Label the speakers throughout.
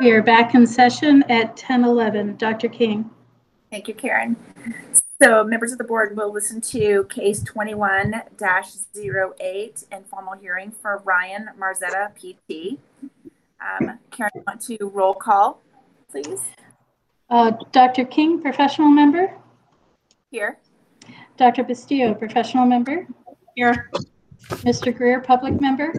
Speaker 1: We are back in session at 10:11. Dr. King.
Speaker 2: Thank you, Karen. So members of the board will listen to case 21-08, informal hearing for Ryan Marzetta, PT. Karen, I want to roll call, please.
Speaker 1: Dr. King, professional member.
Speaker 2: Here.
Speaker 1: Dr. Bastillo, professional member.
Speaker 3: Here.
Speaker 1: Mr. Greer, public member.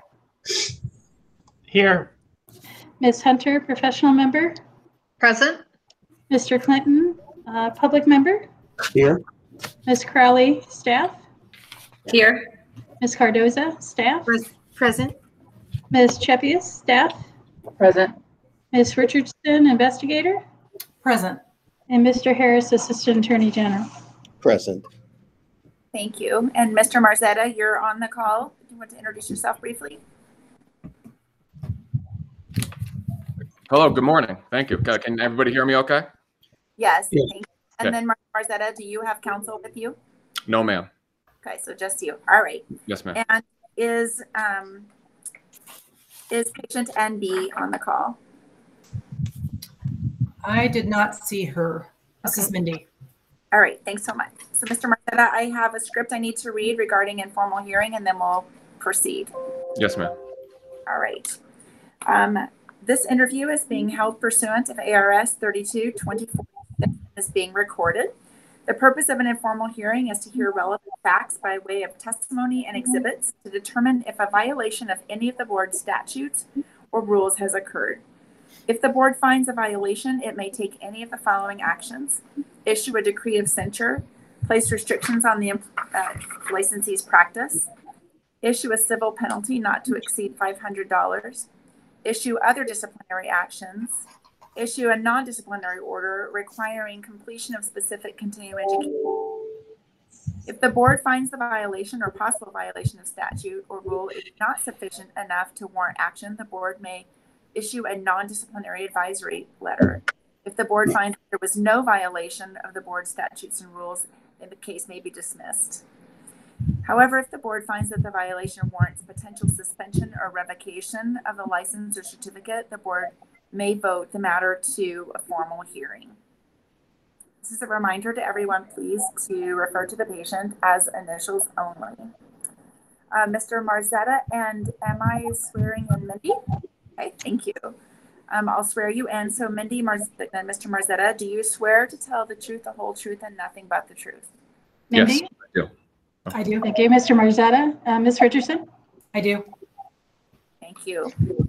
Speaker 3: Here.
Speaker 1: Ms. Hunter, professional member.
Speaker 4: Present.
Speaker 1: Mr. Clinton, public member.
Speaker 3: Here.
Speaker 1: Ms. Crowley, staff.
Speaker 4: Here.
Speaker 1: Ms. Cardoza, staff.
Speaker 4: Present.
Speaker 1: Ms. Chepius, staff.
Speaker 4: Present.
Speaker 1: Ms. Richardson, investigator.
Speaker 4: Present.
Speaker 1: And Mr. Harris, assistant attorney general.
Speaker 5: Present.
Speaker 2: Thank you. And Mr. Marzetta, you're on the call. Do you want to introduce yourself briefly?
Speaker 6: Hello, good morning. Thank you. Can everybody hear me okay?
Speaker 2: Yes.
Speaker 5: Yes.
Speaker 2: Thank you. And then Marzetta, do you have counsel with you?
Speaker 6: No, ma'am.
Speaker 2: Okay, so just you. All right.
Speaker 6: Yes, ma'am.
Speaker 2: And is patient NB on the call?
Speaker 7: I did not see her. This is Mindy.
Speaker 2: All right, thanks so much. So Mr. Marzetta, I have a script I need to read regarding informal hearing, and then we'll proceed.
Speaker 6: Yes, ma'am.
Speaker 2: All right. This interview is being held pursuant of ARS 32-24 is being recorded. The purpose of an informal hearing is to hear relevant facts by way of testimony and exhibits to determine if a violation of any of the board's statutes or rules has occurred. If the board finds a violation, it may take any of the following actions: issue a decree of censure, place restrictions on the licensee's practice, issue a civil penalty not to exceed $500, issue other disciplinary actions, issue a non-disciplinary order requiring completion of specific continuing education. If the board finds the violation or possible violation of statute or rule is not sufficient enough to warrant action, the board may issue a non-disciplinary advisory letter. If the board finds there was no violation of the board's statutes and rules, then the case may be dismissed. However, if the board finds that the violation warrants potential suspension or revocation of the license or certificate, the board may vote the matter to a formal hearing. This is a reminder to everyone, please, to refer to the patient as initials only. Mr. Marzetta, and am I swearing in Mindy? Okay, thank you. I'll swear you in. So Mindy, Mr. Marzetta, do you swear to tell the truth, the whole truth, and nothing but the truth?
Speaker 1: Mindy?
Speaker 6: Yes, I do.
Speaker 7: I do.
Speaker 1: Thank you, Mr. Marzetta. Ms. Richardson?
Speaker 7: I do.
Speaker 2: Thank you.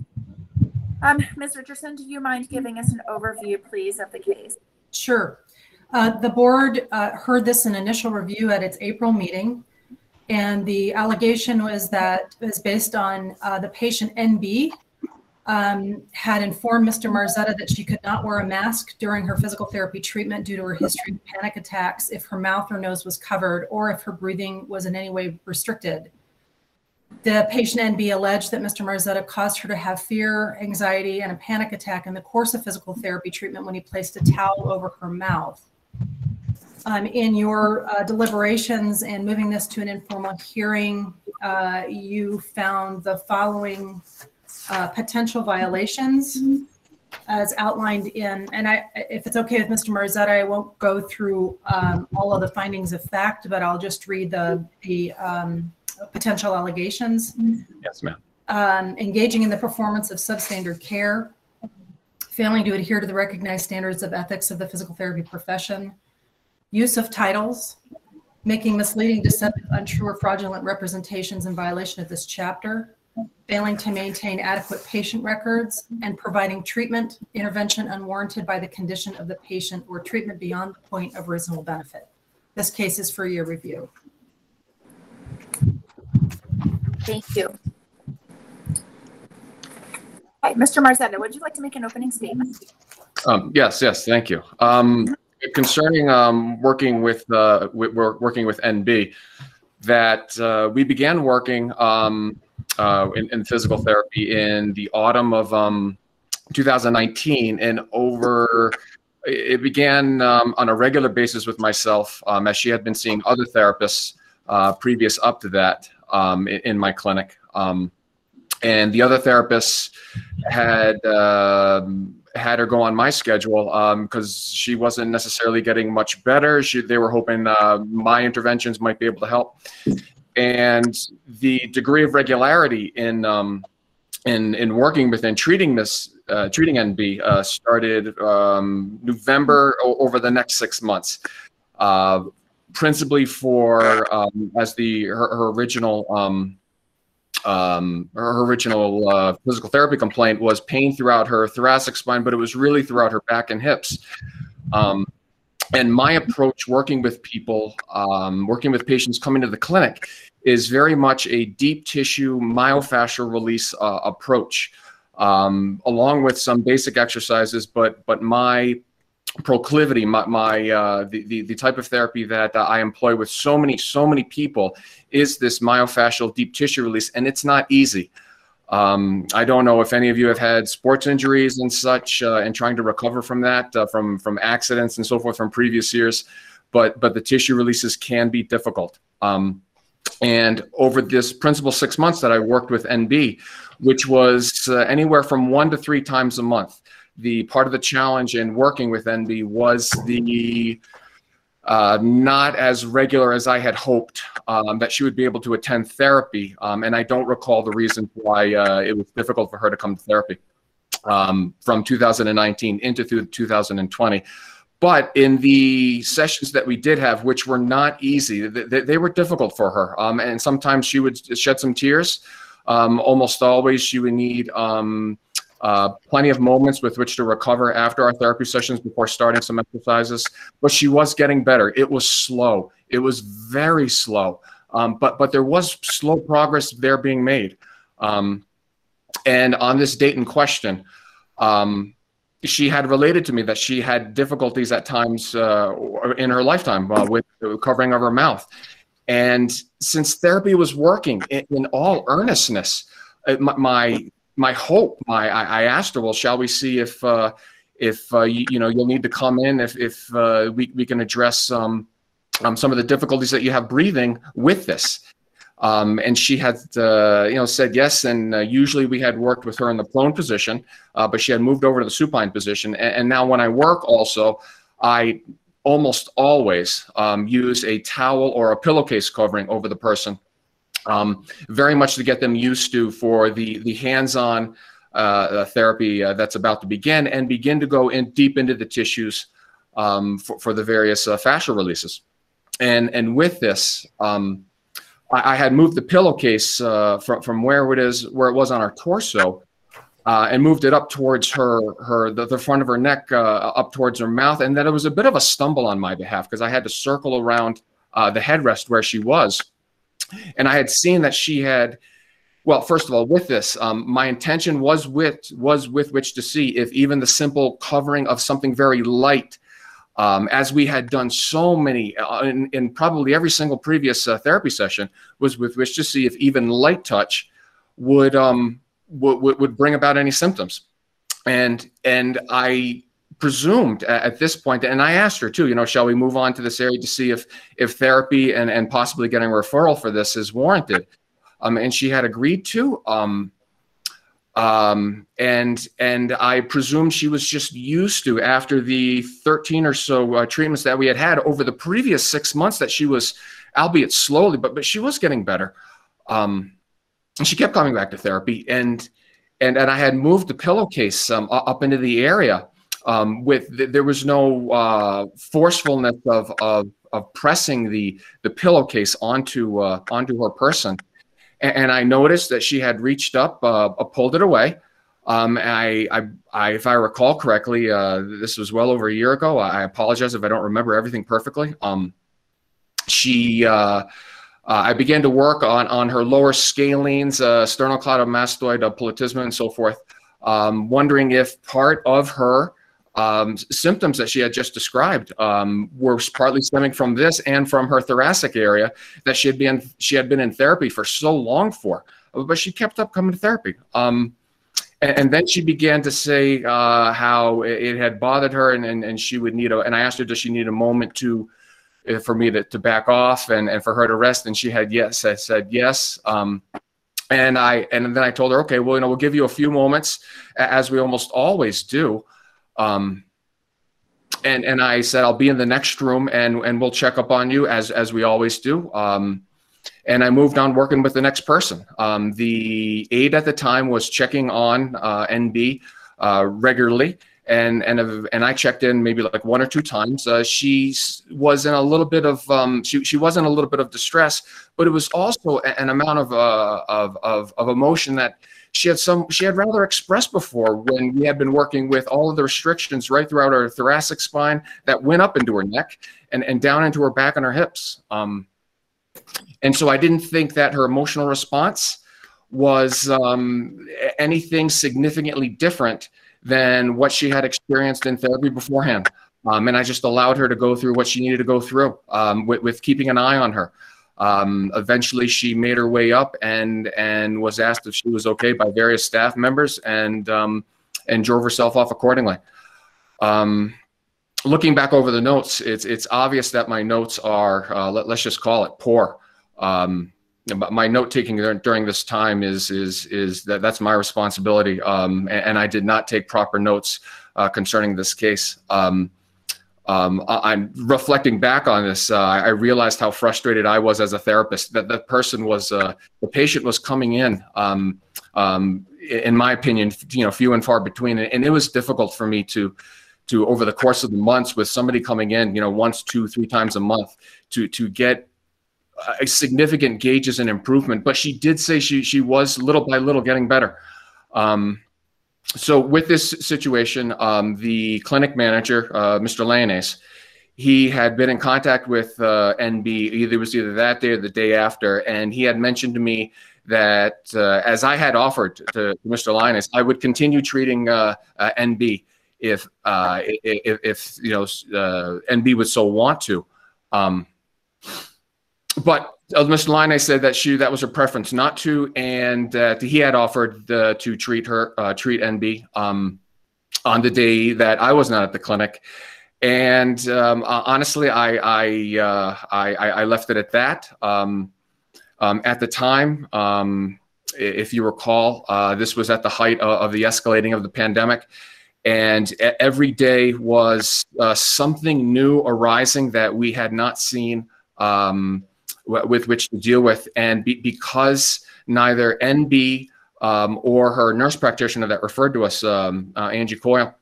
Speaker 2: Ms. Richardson, do you mind giving us an overview, please, of the case?
Speaker 7: Sure. The board heard this in initial review at its April meeting, and the allegation was that it was based on the patient NB had informed Mr. Marzetta that she could not wear a mask during her physical therapy treatment due to her history of panic attacks if her mouth or nose was covered or if her breathing was in any way restricted. The patient NB alleged that Mr. Marzetta caused her to have fear, anxiety, and a panic attack in the course of physical therapy treatment when he placed a towel over her mouth. In your deliberations and moving this to an informal hearing, you found the following potential violations as outlined in, and if it's okay with Mr. Marzetta, I won't go through all of the findings of fact, but I'll just read the potential allegations.
Speaker 6: Yes, ma'am.
Speaker 7: Engaging in the performance of substandard care, failing to adhere to the recognized standards of ethics of the physical therapy profession, use of titles, making misleading, deceptive, untrue, or fraudulent representations in violation of this chapter, failing to maintain adequate patient records, and providing treatment intervention unwarranted by the condition of the patient or treatment beyond the point of reasonable benefit. This case is for your review.
Speaker 2: Thank you. Hi, Mr. Marzetta, would you like to make an opening statement?
Speaker 6: Yes, thank you. Concerning working with NB, that we began working in physical therapy in the autumn of 2019, and it began on a regular basis with myself, as she had been seeing other therapists previous up to that in my clinic. And the other therapists had had her go on my schedule because she wasn't necessarily getting much better. They were hoping my interventions might be able to help. And the degree of regularity in working with and treating NB started November over the next 6 months, principally for as her original physical therapy complaint was pain throughout her thoracic spine, but it was really throughout her back and hips. And my approach working with people, working with patients coming to the clinic, is very much a deep tissue myofascial release approach, along with some basic exercises. But my proclivity, the type of therapy that I employ with so many people is this myofascial deep tissue release, and it's not easy. I don't know if any of you have had sports injuries and such, and trying to recover from that, from accidents and so forth from previous years, but the tissue releases can be difficult. And over this principal 6 months that I worked with NB, which was anywhere from 1 to 3 times a month, the part of the challenge in working with NB was the not as regular as I had hoped that she would be able to attend therapy. And I don't recall the reason why it was difficult for her to come to therapy from 2019 into 2020. But in the sessions that we did have, which were not easy, they were difficult for her. And sometimes she would shed some tears. Almost always she would need plenty of moments with which to recover after our therapy sessions before starting some exercises. But she was getting better. It was slow. It was very slow. But there was slow progress there being made. And on this date in question, she had related to me that she had difficulties at times in her lifetime with the covering of her mouth. And since therapy was working in all earnestness, my hope, I asked her, well, shall we see if you'll need to come in, if we can address some of the difficulties that you have breathing with this. And she had, said yes. And usually we had worked with her in the prone position, but she had moved over to the supine position. And now when I work also, I almost always use a towel or a pillowcase covering over the person, very much to get them used to for the hands-on therapy that's about to begin and begin to go in deep into the tissues for the various fascial releases. And with this, I had moved the pillowcase from where it was on her torso, and moved it up towards the front of her neck, up towards her mouth, and then it was a bit of a stumble on my behalf because I had to circle around the headrest where she was, and I had seen that she had. Well, first of all, with this, my intention was with which to see if even the simple covering of something very light. As we had done so many in probably every single previous therapy session, was with which to see if even light touch would bring about any symptoms. And I presumed at this point, and I asked her too, shall we move on to this area to see if therapy and possibly getting a referral for this is warranted? And she had agreed to. And I presume she was just used to, after the 13 or so treatments that we had over the previous 6 months, that she was, albeit slowly, but she was getting better. And she kept coming back to therapy, and I had moved the pillowcase up into the area. There was no forcefulness of pressing the pillowcase onto her person. And I noticed that she had reached up, pulled it away. If I recall correctly, this was well over a year ago. I apologize if I don't remember everything perfectly. I began to work on her lower scalenes, sternocleidomastoid, platysma, and so forth, wondering if part of her symptoms that she had just described were partly stemming from this and from her thoracic area that she had been in therapy for so long for, but she kept up coming to therapy. And then she began to say how it had bothered her, and she would need and I asked her, does she need a moment for me to back off and for her to rest? And she had yes. I said yes. And then I told her, okay, well, we'll give you a few moments, as we almost always do. And I said, I'll be in the next room and we'll check up on you as we always do. And I moved on working with the next person. The aide at the time was checking on NB regularly. And I checked in maybe like 1 or 2 times. She was in a little bit of she was in a little bit of distress, but it was also an amount of emotion that she had rather expressed before when we had been working with all of the restrictions right throughout her thoracic spine that went up into her neck and down into her back and her hips. And so I didn't think that her emotional response was anything significantly different than what she had experienced in therapy beforehand. And I just allowed her to go through what she needed to go through with keeping an eye on her. Eventually she made her way up and was asked if she was okay by various staff members and drove herself off accordingly. Looking back over the notes, it's obvious that my notes are, let's just call it poor. My note taking during this time is that's my responsibility. And I did not take proper notes concerning this case. I'm reflecting back on this. I realized how frustrated I was as a therapist. That the patient was coming in my opinion, few and far between, and it was difficult for me to over the course of the months with somebody coming in, once, 2, 3 times a month to get a significant gauges and improvement. But she did say she was little by little getting better. So with this situation, the clinic manager, Mr. Lanes, he had been in contact with NB. It was either that day or the day after, and he had mentioned to me that as I had offered to Mr. Lanes, I would continue treating NB if NB would so want to. But Mr. Line said that was her preference not to, and that he had offered to treat NB on the day that I was not at the clinic. And honestly, I left it at that. At the time, if you recall, this was at the height of the escalating of the pandemic, and every day was something new arising that we had not seen with which to deal with. And because neither NB or her nurse practitioner that referred to us, Angie Coyle,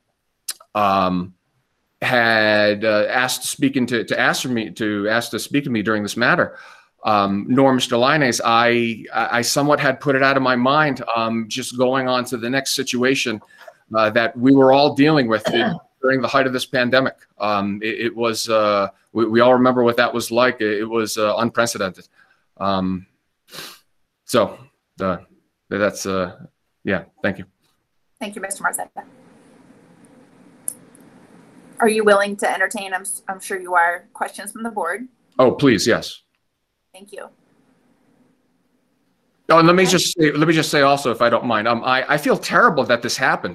Speaker 6: had asked to speak to me during this matter, nor Mr. Lanes, I somewhat had put it out of my mind, just going on to the next situation that we were all dealing with during the height of this pandemic. It was, we all remember what that was like. It was unprecedented. So that's, yeah, thank you.
Speaker 2: Thank you, Mr. Marzetta. Are you willing to entertain, I'm sure you are, questions from the board? Oh,
Speaker 6: please, yes.
Speaker 2: Thank you.
Speaker 6: Oh, and let me just say also, if I don't mind, I feel terrible that this happened.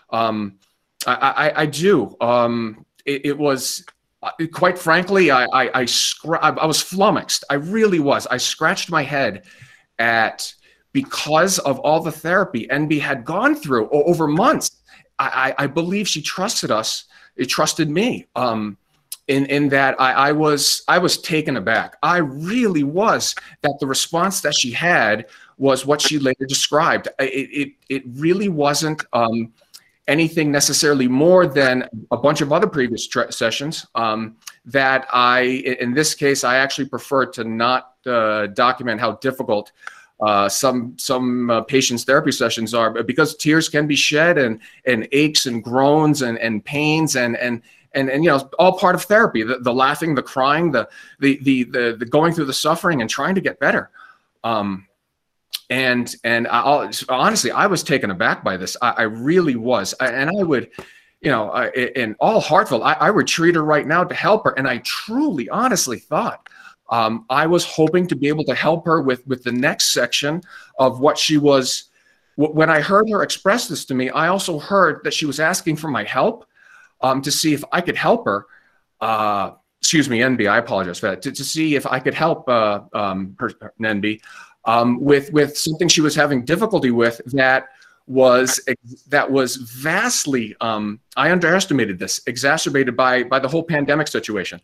Speaker 6: I do. It was, quite frankly, I was flummoxed. I really was. I scratched my head because of all the therapy NB had gone through over months. I believe she trusted us. It trusted me. In that I was taken aback. I really was, that the response that she had was what she later described. It really wasn't anything necessarily more than a bunch of other previous sessions that in this case, I actually prefer to not document how difficult some patients' therapy sessions are, because tears can be shed and aches and groans and pains and all part of therapy, the laughing, the crying, the going through the suffering and trying to get better. Honestly, I was taken aback by this. I really was. And I would, in all heartfelt, I would treat her right now to help her. And I truly, honestly thought I was hoping to be able to help her with the next section of what she was. When I heard her express this to me, I also heard that she was asking for my help to see if I could help her. Excuse me, NB, I apologize for that. To see if I could help NB with something she was having difficulty with that that was vastly, I underestimated this, exacerbated by the whole pandemic situation.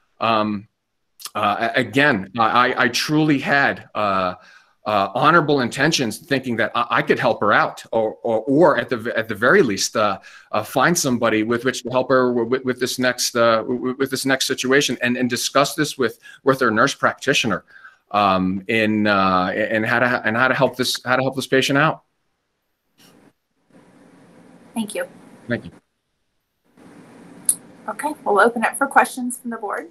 Speaker 6: Again, I truly had honorable intentions, thinking that I could help her out, or at the very least, find somebody with which to help her with this next situation, and discuss this with her nurse practitioner, in how to help this patient out.
Speaker 2: Thank you.
Speaker 6: Thank you.
Speaker 2: Okay, we'll open it for questions from the board.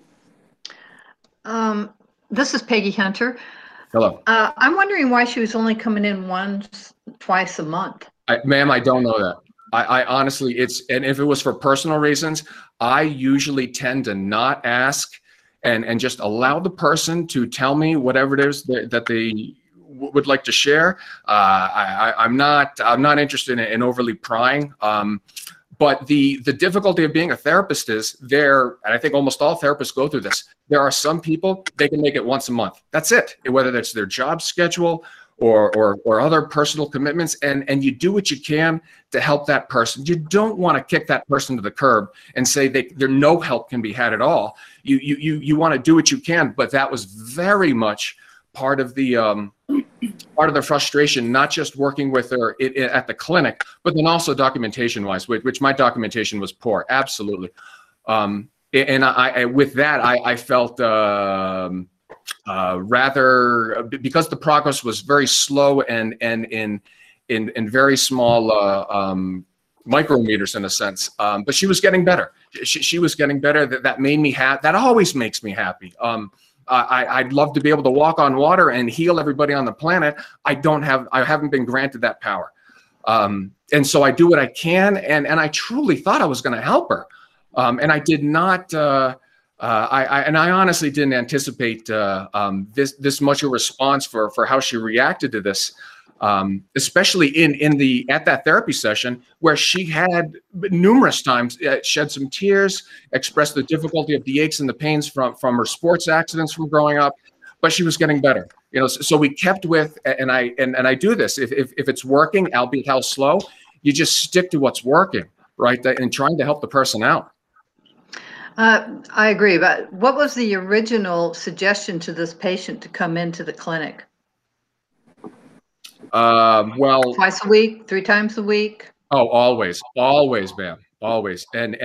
Speaker 4: This is Peggy Hunter.
Speaker 6: Hello.
Speaker 4: I'm wondering why she was only coming in twice a month.
Speaker 6: Ma'am, I don't know that. I honestly, and if it was for personal reasons, I usually tend to not ask and just allow the person to tell me whatever it is that they would like to share. I'm not interested in overly prying. But the difficulty of being a therapist is and I think almost all therapists go through this. There are some people, they can make it once a month. That's it. Whether that's their job schedule or other personal commitments, and you do what you can to help that person. You don't want to kick that person to the curb and say there no help can be had at all. You want to do what you can, but that was very much part of the frustration, not just working with her at the clinic, but then also documentation-wise, which my documentation was poor, absolutely. And I with that, I felt rather, because the progress was very slow and in very small micrometers in a sense, but she was getting better. She was getting better. That made me happy. That always makes me happy. I'd love to be able to walk on water and heal everybody on the planet. I haven't been granted that power. And so I do what I can, and I truly thought I was going to help her. And I did not, I honestly didn't anticipate this much a response for how she reacted to this. Especially at that therapy session, where she had numerous times shed some tears, expressed the difficulty of the aches and the pains from her sports accidents from growing up, but she was getting better. So we kept with, and I do this, if it's working, albeit how slow, you just stick to what's working, right? And trying to help the person out.
Speaker 4: I agree, but what was the original suggestion to this patient to come into the clinic?
Speaker 6: Well,
Speaker 4: twice a week, 3 times a week.
Speaker 6: Oh, always, ma'am, always. And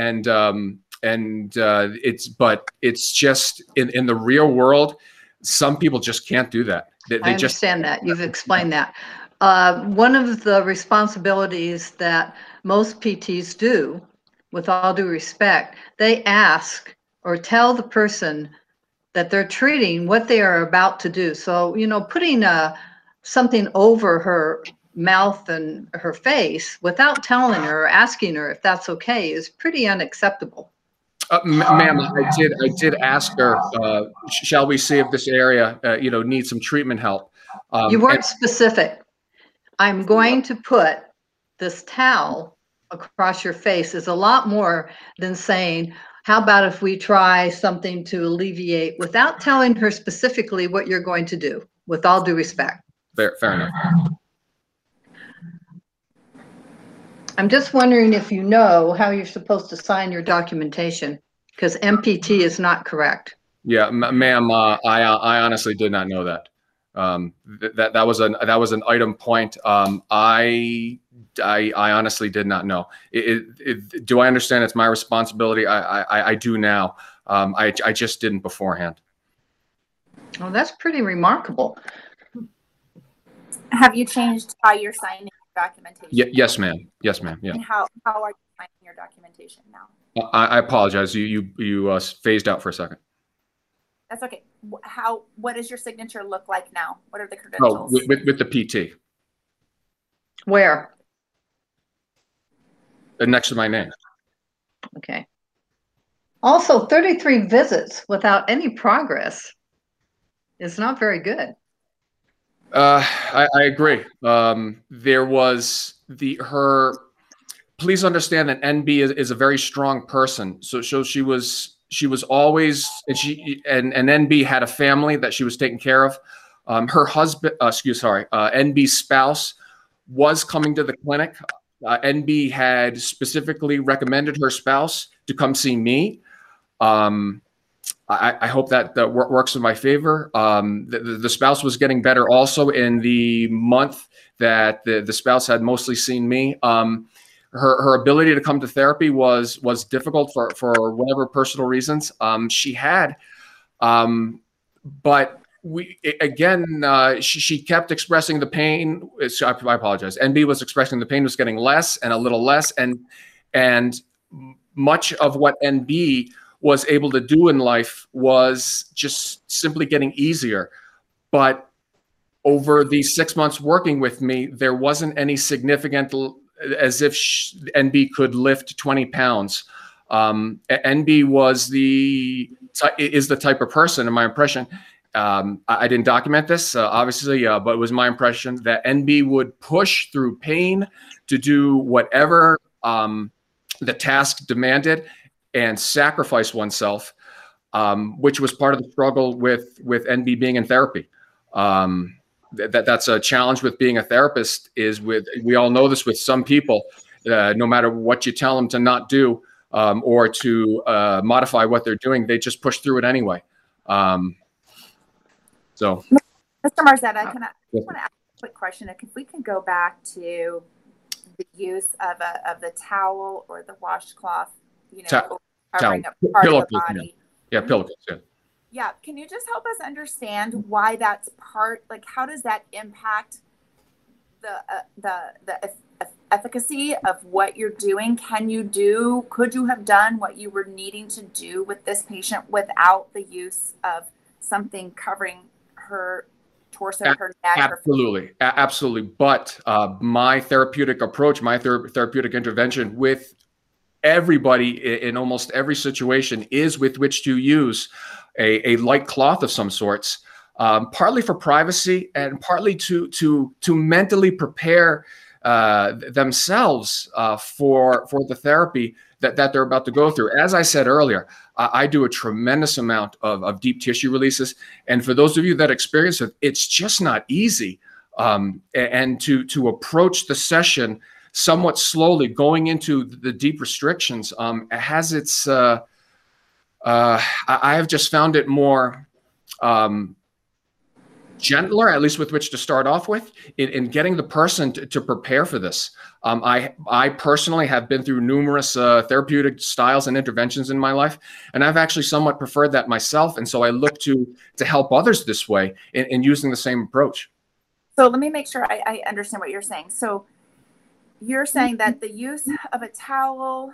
Speaker 6: it's just in the real world, some people just can't do that.
Speaker 4: I understand that. You've explained that. One of the responsibilities that most PTs do, with all due respect, they ask or tell the person that they're treating what they are about to do. So, putting something over her mouth and her face without telling her or asking her if that's okay is pretty unacceptable.
Speaker 6: Ma'am, I did ask her, shall we see if this area, needs some treatment help?
Speaker 4: You weren't specific. I'm going to put this towel across your face is a lot more than saying, how about if we try something to alleviate, without telling her specifically what you're going to do, with all due respect.
Speaker 6: Fair enough.
Speaker 4: I'm just wondering if you know how you're supposed to sign your documentation, because MPT is not correct.
Speaker 6: Yeah, ma'am, I honestly did not know that. That was an item point. I honestly did not know. Do I understand it's my responsibility? I do now. I just didn't beforehand.
Speaker 4: Well, that's pretty remarkable.
Speaker 2: Have you changed how you're signing your documentation?
Speaker 6: Yes, ma'am. Yes, ma'am. Yeah.
Speaker 2: And how are you signing your documentation now?
Speaker 6: I apologize. You phased out for a second.
Speaker 2: That's okay. What does your signature look like now? What are the credentials?
Speaker 6: Oh, with the PT.
Speaker 4: Where?
Speaker 6: Next to my name.
Speaker 4: Okay. Also, 33 visits without any progress is not very good.
Speaker 6: I agree. There was please understand that NB is a very strong person. So she was always, and NB had a family that she was taking care of. Her husband, NB's spouse was coming to the clinic. NB had specifically recommended her spouse to come see me. I hope that works in my favor. The spouse was getting better also in the month that the spouse had mostly seen me. Her ability to come to therapy was difficult for whatever personal reasons she had. But she kept expressing the pain. I apologize. NB was expressing the pain was getting less and a little less, and much of what NB was able to do in life was just simply getting easier. But over these 6 months working with me, there wasn't any significant, as if NB could lift 20 pounds. NB is the type of person, in my impression. I didn't document this, obviously, but it was my impression that NB would push through pain to do whatever the task demanded and sacrifice oneself, which was part of the struggle with NB being in therapy. That's a challenge with being a therapist. We all know this with some people, no matter what you tell them to not do or to modify what they're doing, they just push through it anyway. So,
Speaker 2: Mr. Marzetta, I want to ask a quick question. If we can go back to the use of the towel or the washcloth, covering up part of the body.
Speaker 6: Yeah, pillowcase. Yeah.
Speaker 2: Yeah. Can you just help us understand why that's how does that impact the efficacy of what you're doing? Could you have done what you were needing to do with this patient without the use of something covering her torso, her neck? Absolutely.
Speaker 6: But my therapeutic approach, my therapeutic intervention with everybody in almost every situation is with which to use a light cloth of some sorts, partly for privacy and partly to mentally prepare themselves for the therapy that they're about to go through. As I said earlier, I do a tremendous amount of deep tissue releases. And for those of you that experience it, it's just not easy. And to approach the session somewhat slowly, going into the deep restrictions, has its, I have just found it more gentler, at least with which to start off with, in getting the person to prepare for this. I personally have been through numerous therapeutic styles and interventions in my life, and I've actually somewhat preferred that myself. And so I look to help others this way in using the same approach.
Speaker 2: So let me make sure I understand what you're saying. So you're saying that the use of a towel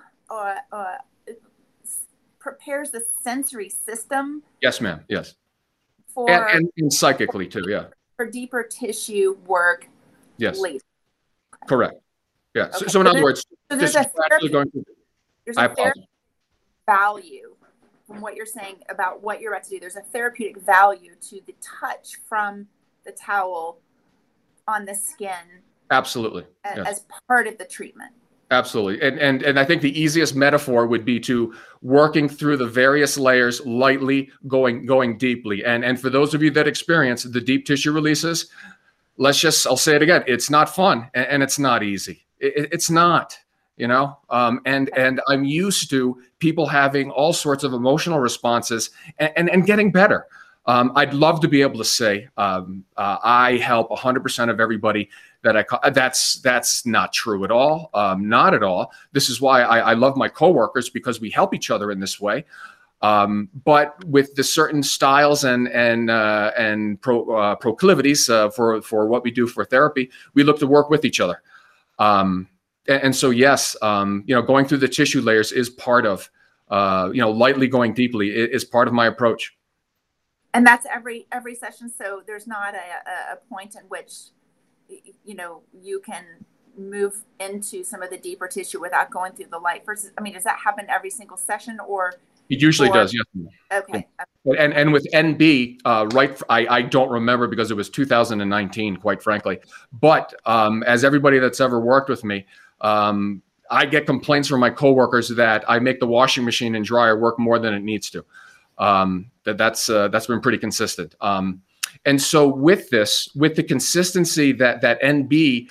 Speaker 2: prepares the sensory system?
Speaker 6: Yes, ma'am. Yes. And psychically too, yeah.
Speaker 2: For deeper tissue work.
Speaker 6: Yes.
Speaker 2: Later.
Speaker 6: Correct. Yeah.
Speaker 2: Okay.
Speaker 6: So in other words,
Speaker 2: there's a therapeutic value from what you're saying about what you're about to do. There's a therapeutic value to the touch from the towel on the skin.
Speaker 6: Absolutely.
Speaker 2: As part of the treatment.
Speaker 6: Absolutely. And I think the easiest metaphor would be to working through the various layers lightly, going deeply. And for those of you that experience the deep tissue releases, I'll say it again, it's not fun and it's not easy. It's not, and I'm used to people having all sorts of emotional responses and getting better. I'd love to be able to say I help 100% of everybody that's not true at all. Not at all. This is why I love my coworkers, because we help each other in this way. But with the certain styles and proclivities for what we do for therapy, we look to work with each other. And so yes, going through the tissue layers is part of lightly going deeply is part of my approach.
Speaker 2: And that's every session. So there's not a point in which you can move into some of the deeper tissue without going through the light. Does that happen every single session, or?
Speaker 6: It usually does, yes.
Speaker 2: Okay.
Speaker 6: And with NB, I don't remember because it was 2019, quite frankly. But as everybody that's ever worked with me, I get complaints from my coworkers that I make the washing machine and dryer work more than it needs to. That's been pretty consistent. And so with the consistency that NB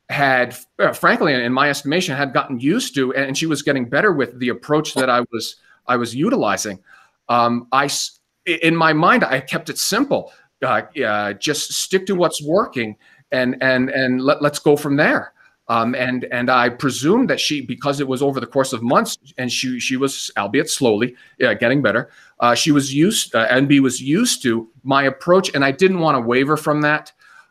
Speaker 6: had, frankly, in my estimation, had gotten used to, and she was getting better with the approach that I was utilizing. In my mind, I kept it simple. Just stick to what's working, and let's go from there. And I presume that because it was over the course of months, and she was, albeit slowly, getting better. NB was used to my approach, and I didn't want to waver from that.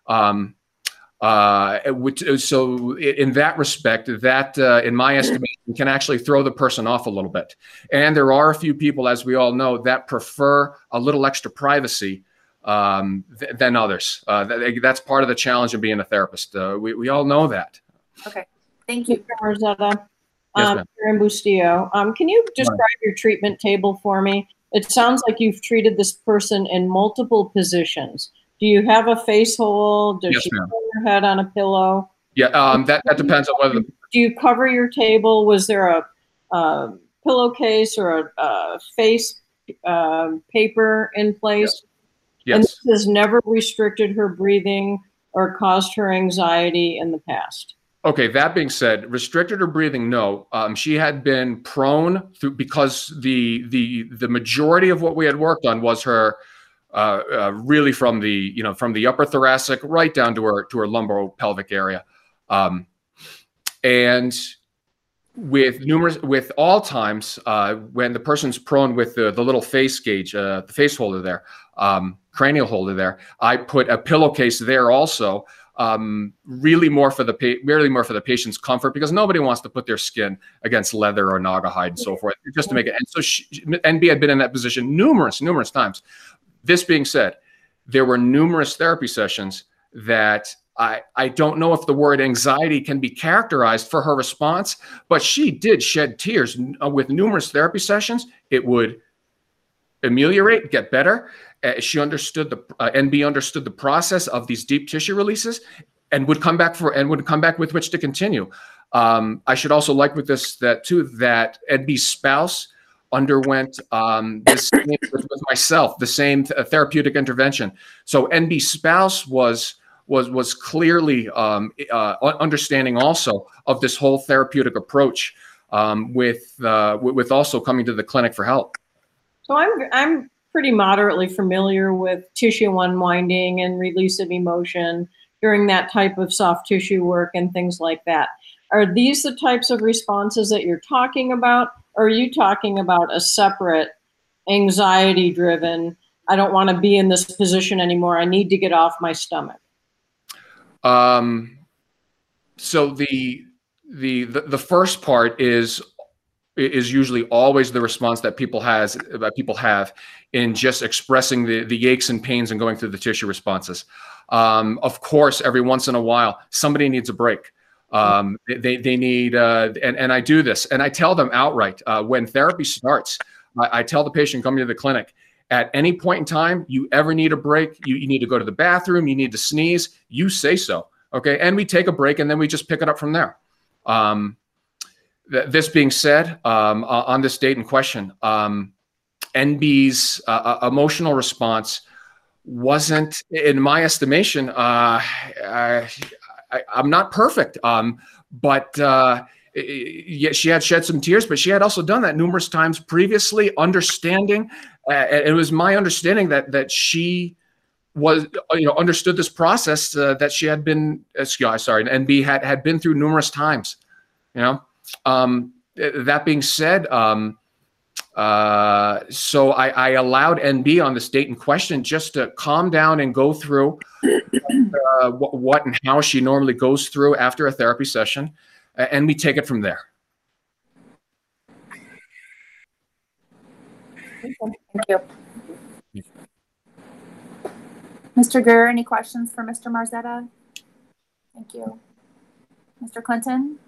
Speaker 6: So in that respect, that in my estimation can actually throw the person off a little bit. And there are a few people, as we all know, that prefer a little extra privacy than others. That's part of the challenge of being a therapist. We all know that.
Speaker 2: Okay, thank you.
Speaker 3: Marzetta.
Speaker 6: Yes, ma'am.
Speaker 3: Karen Bustillo. Can you describe your treatment table for me? It sounds like you've treated this person in multiple positions. Do you have a face hole? Does
Speaker 6: Yes,
Speaker 3: she
Speaker 6: ma'am.
Speaker 3: put her head on a pillow?
Speaker 6: Yeah, that depends on whether.
Speaker 3: Do you cover your table? Was there a pillowcase or a face paper in place? And
Speaker 6: Yes.
Speaker 3: this has never restricted her breathing or caused her anxiety in the past?
Speaker 6: Okay, that being said, restricted her breathing, no. She had been prone because the majority of what we had worked on was her really from the upper thoracic right down to her lumbopelvic area, and with all times when the person's prone with the little face gauge, the face holder there, cranial holder there, I put a pillowcase there also. Really more for the patient's comfort, because nobody wants to put their skin against leather or naga hide and so forth, just to make it. And so NB had been in that position numerous times. This being said, there were numerous therapy sessions that I don't know if the word anxiety can be characterized for her response, but she did shed tears with numerous therapy sessions. It would ameliorate, get better. She understood NB understood the process of these deep tissue releases, and would come back with which to continue. I should also like with this that NB's spouse underwent this with myself, the same therapeutic intervention. So NB's spouse was clearly understanding also of this whole therapeutic approach, with also coming to the clinic for help.
Speaker 3: So I'm pretty moderately familiar with tissue unwinding and release of emotion during that type of soft tissue work and things like that. Are these the types of responses that you're talking about? Or are you talking about a separate anxiety-driven, I don't want to be in this position anymore, I need to get off my stomach?
Speaker 6: So the first part is usually always the response that people have in just expressing the aches and pains and going through the tissue responses. Of course, every once in a while, somebody needs a break. They need, and I do this, and I tell them outright when therapy starts. I tell the patient coming to the clinic, at any point in time you ever need a break, you need to go to the bathroom, you need to sneeze, you say so, okay? And we take a break, and then we just pick it up from there. This being said, on this date in question, NB's emotional response wasn't, in my estimation, I'm not perfect, but yeah, she had shed some tears, but she had also done that numerous times previously, understanding. It was my understanding that she was, understood this process that she had been, NB had been through numerous times, that being said, so I allowed NB on this date in question just to calm down and go through what and how she normally goes through after a therapy session, and we take it from there.
Speaker 2: Thank you. Mr. Greer, any questions for Mr. Marzetta? Thank you. Mr. Clinton?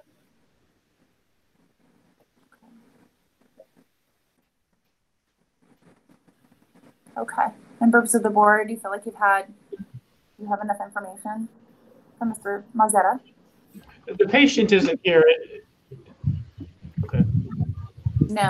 Speaker 2: Okay. Members of the board, do you feel like you have enough information from Mr. Marzetta?
Speaker 5: The patient isn't here. Okay.
Speaker 2: No.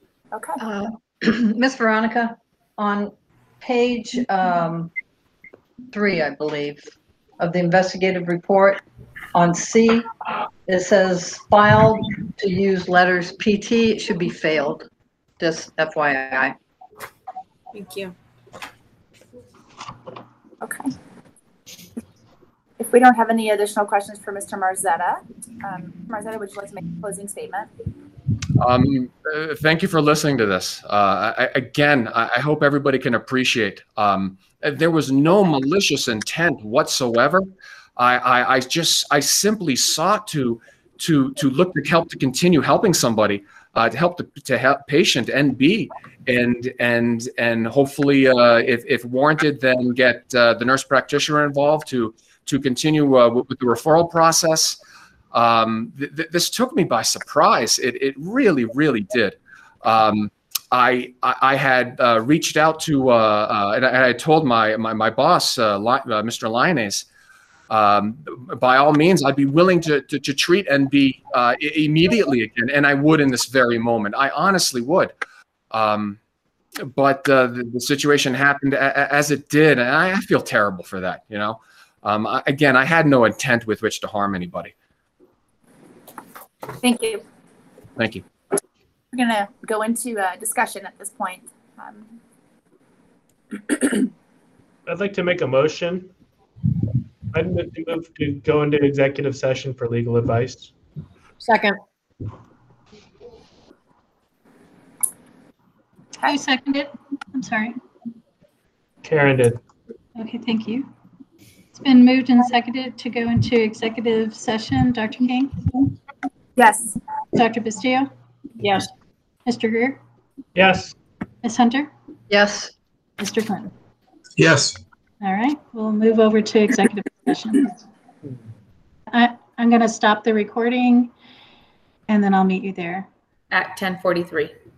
Speaker 2: Okay.
Speaker 4: Miss Veronica, on page 3, I believe, of the investigative report. On C, it says filed to use letters PT. It should be failed. Just FYI.
Speaker 8: Thank you.
Speaker 2: Okay. If we don't have any additional questions for Mr. Marzetta, Marzetta, would you like to make a closing statement?
Speaker 6: Thank you for listening to this. I hope everybody can appreciate there was no malicious intent whatsoever. I simply sought to look to help to continue helping somebody, to help patient NB, and hopefully if warranted, then get the nurse practitioner involved to continue with the referral process. This took me by surprise. It really did. I had reached out to and I told my boss, Mr. Lyonnaise, by all means, I'd be willing to treat NB immediately again, and I would in this very moment. I honestly would. But the situation happened as it did, and I feel terrible for that. You know, I had no intent with which to harm anybody.
Speaker 2: Thank you.
Speaker 6: Thank you.
Speaker 2: We're going to go into discussion at this point.
Speaker 5: I'd like to make a motion. I'd move to go into executive session for legal advice.
Speaker 3: Second.
Speaker 1: Who seconded? I'm sorry.
Speaker 5: Karen did.
Speaker 1: Okay, thank you. It's been moved and seconded to go into executive session. Dr. King?
Speaker 2: Yes.
Speaker 1: Dr. Bastillo?
Speaker 3: Yes.
Speaker 1: Mr. Greer?
Speaker 5: Yes.
Speaker 1: Ms. Hunter?
Speaker 4: Yes.
Speaker 1: Mr. Clinton?
Speaker 9: Yes.
Speaker 1: All right, we'll move over to executive session. I'm going to stop the recording and then I'll meet you there.
Speaker 8: At 10:43.